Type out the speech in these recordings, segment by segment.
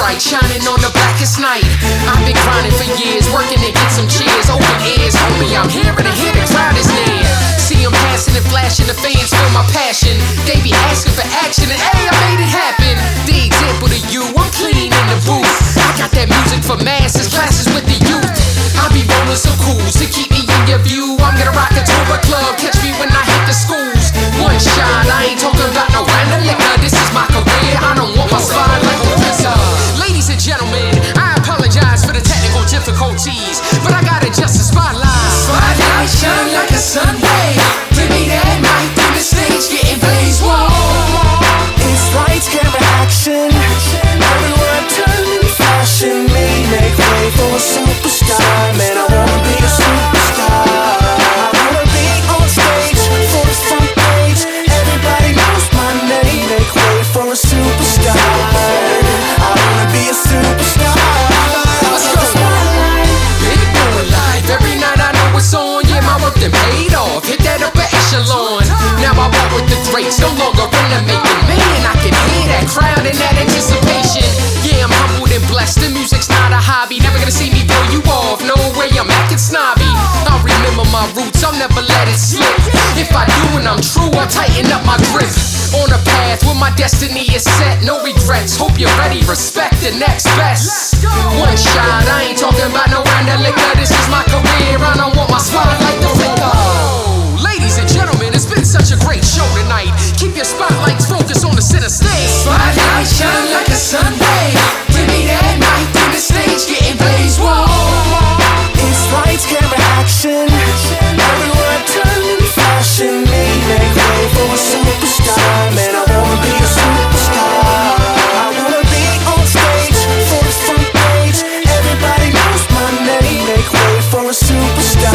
bright, shining on the blackest night. I've been grinding for years, working to get some cheers. Open ears, homie, I'm here and hear the crowd is near. See them passing and flashing, the fans feel my passion. They be asking for action, and hey, I made it happen. The example to you, I'm clean in the booth. I got that music for masses, classes with the youth. I be rolling some cools to keep me in your view. I'm gonna rock a tour club, catch me when I hit the schools. One shot, I ain't talking about no random liquor. This is my career, I don't want my spine like a pizza. Ladies and gentlemen, I apologize for the technical difficulties, but I gotta adjust the spotlight. Spotlight shine like a sun ray. Give me that mic, then the stage getting blazed. Whoa, It's lights, camera, action. Everyone turn and fashion me. Make way for a superstar. Man, I wanna be a superstar. I wanna be on stage for the front page. Everybody knows my name. Make way for a superstar. I wanna be a superstar. Let's go. Big boy life, every night I know it's on. Yeah, my work done paid off, hit that upper echelon. Now I walk with the greats, no longer in the making. Man, I can hear that crowd and that anticipation. Yeah, I'm humbled and blessed, the music's not a hobby. Never gonna see me blow you off, no way, I'm acting snobby. I'll remember my roots, I'll never let it slip. If I do and I'm true, I'll tighten up my grip. On a path where my destiny is set, no regrets. Hope you're ready, respect the next best. One shot, I ain't talking about no random liquor. This is my career, I don't want my spotlight to flicker. Ladies and gentlemen, it's been such a great show tonight. Keep your spotlights focused on the center stage. spotlight shine like a sun ray. Give me that mic, then the stage getting blazed. Whoa, It's lights, camera, action. Everyone turn and fashion me. Make way for a superstar. Man, I wanna be a superstar. I wanna be on stage for the front page. Everybody knows my name. Make way for a superstar.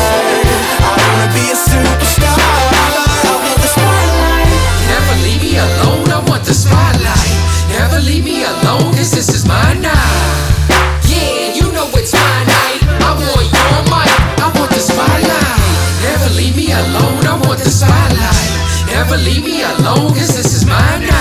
I wanna be a superstar. I want the spotlight. Never leave me alone, I want the spotlight. Never leave me alone, cause this is my night. Yeah, you know it's my night. I want your mic, I want the spotlight. Never leave me alone, I want the spotlight. Never leave me alone, cause this is my night.